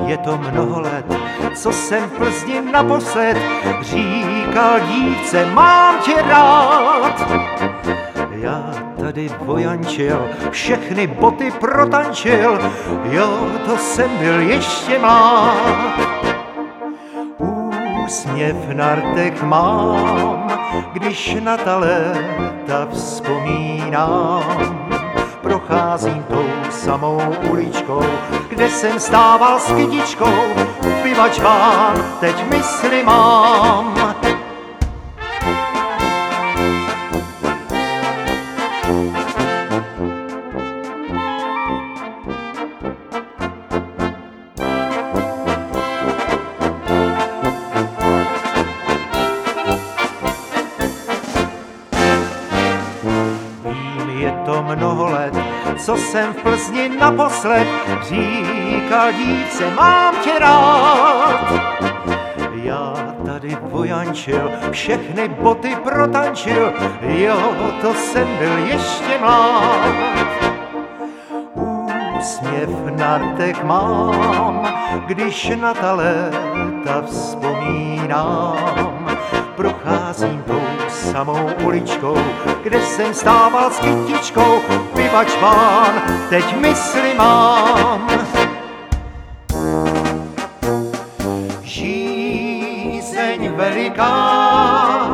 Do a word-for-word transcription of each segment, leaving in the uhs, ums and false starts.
Je to mnoho let, co jsem v Plzni naposled říkal dívce, mám tě rád. Já tady vojančil, všechny boty protančil, jo, to jsem byl ještě mlád. Úsměv na rtech mám, když na ta léta vzpomínám. Procházím tou samou uličkou, kde jsem stával s kytičkou, pivačván teď mysli mám. Je to mnoho let, co jsem v Plzni naposled říkal dívce, mám tě rád. Já tady vojančil, všechny boty protančil, jo, to jsem byl ještě mlád. Úsměv na rtech mám, když na ta léta vzpomínám. Procházím tou samou uličkou, kde jsem stával s kytičkou, pivačván teď mysli mám. Žízeň veliká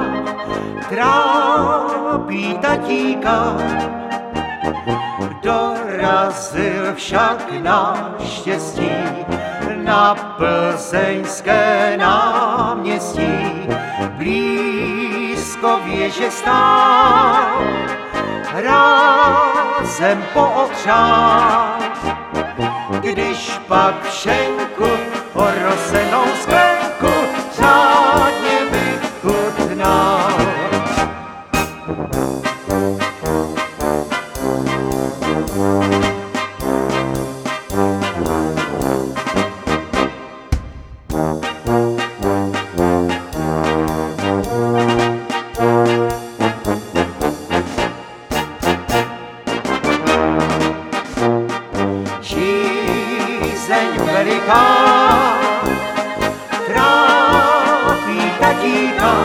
trápí tatíka, dorazil však naštěstí na plzeňské náměstí. Blízko věže stál, rázem pootřál, když pak v šenku orosenou sklenku řádně vychutnal. Žízeň veliká trápí tatíka,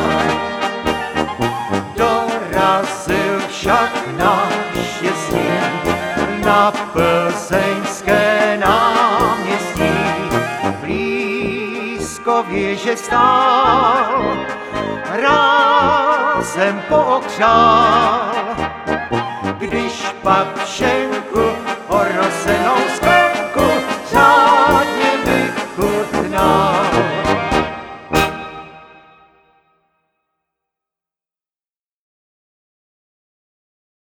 dorazil však naštěstí na plzeňské náměstí. Blízko věže stál, rázem pootřál, když pak všem